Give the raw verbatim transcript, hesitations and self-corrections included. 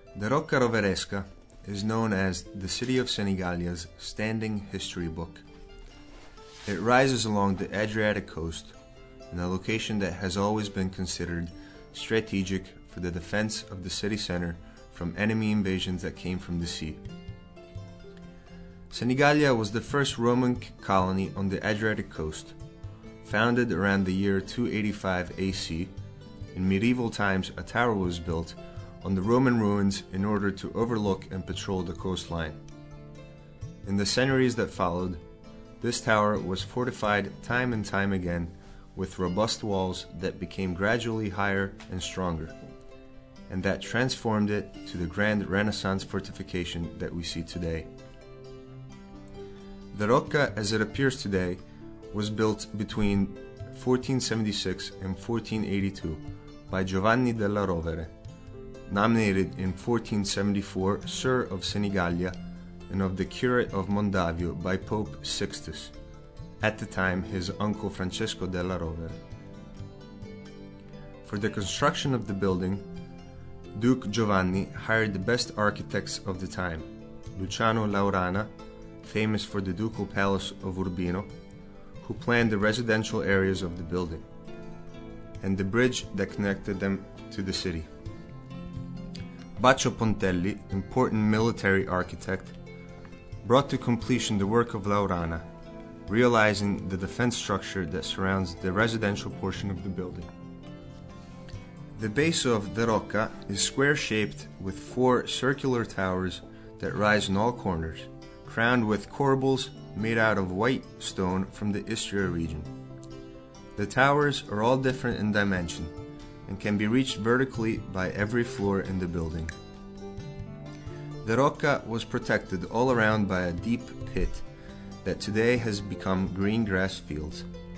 The Rocca Roveresca is known as the city of Senigallia's standing history book. It rises along the Adriatic coast in a location that has always been considered strategic for the defense of the city center from enemy invasions that came from the sea. Senigallia was the first Roman colony on the Adriatic coast, founded around the year two eighty-five A C. In medieval times, a tower was built on the Roman ruins in order to overlook and patrol the coastline. In the centuries that followed, this tower was fortified time and time again with robust walls that became gradually higher and stronger, and that transformed it to the grand Renaissance fortification that we see today. The Rocca, as it appears today, was built between fourteen seventy-six and fourteen eighty-two by Giovanni della Rovere, nominated in fourteen seventy-four Sir of Senigallia and of the Curate of Mondavio by Pope Sixtus, at the time his uncle Francesco della Rovere. For the construction of the building, Duke Giovanni hired the best architects of the time, Luciano Laurana, famous for the Ducal Palace of Urbino, who planned the residential areas of the building, and the bridge that connected them to the city. Baccio Pontelli, important military architect, brought to completion the work of Laurana, realizing the defense structure that surrounds the residential portion of the building. The base of the Rocca is square-shaped with four circular towers that rise in all corners, crowned with corbels made out of white stone from the Istria region. The towers are all different in dimension and can be reached vertically by every floor in the building. The Rocca was protected all around by a deep pit that today has become green grass fields.